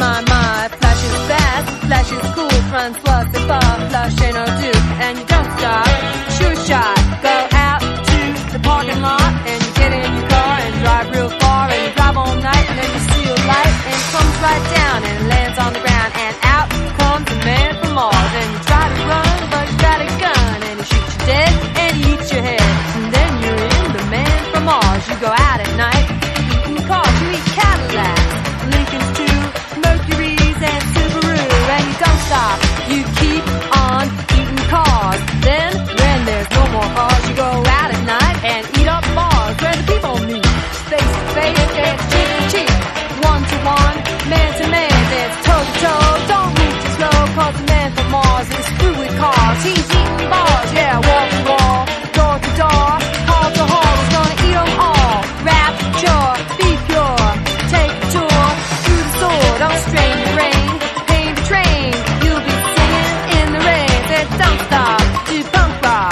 my, flash is fast, flash is cool, front plus the bar, flush ain't no do, and you don't stop, shoot shot, go out to the parking lot, and you get in your car and drive real far, and you drive all night, and then you see a light, and it comes right down, and it lands on the ground, and out comes the man from Mars, and you try to run, but you got a gun, and he shoots you dead, and he eats your head, and then you're in the man from Mars, you go out at night, eating cars, you eat Cadillacs, Lincolns too, Mercuries and Subaru, and you don't stop, you keep on eating cars, then when there's no more cars, you go out at night and eat up bars, where the people meet, face to face, and cheek to cheek, one to one, man to man, it's toe to toe, don't move too slow, cause the man from Mars is through with cars, he's eating bars, yeah, wall to wall, door to door, hall to hall, he's gonna eat them all, rapture, be pure, take a tour, through the store, don't strain the brain, pain the train, you'll be singing in the rain, said don't stop, do punk rock.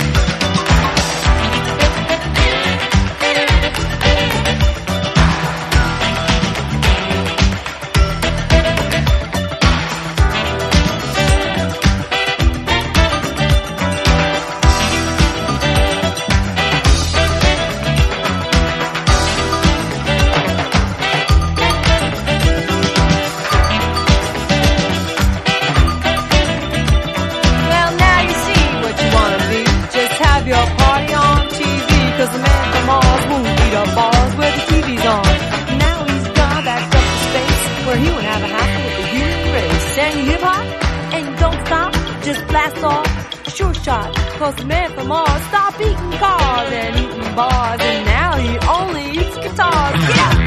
Your party on TV, cause the man from Mars won't beat up bars where the TV's on. Now he's gone back up to space, where he won't have a hassle with the human race. And you hip hop, and you don't stop, just blast off, sure shot, cause the man from Mars stopped eating cars and eating bars, and now he only eats guitars. Yeah!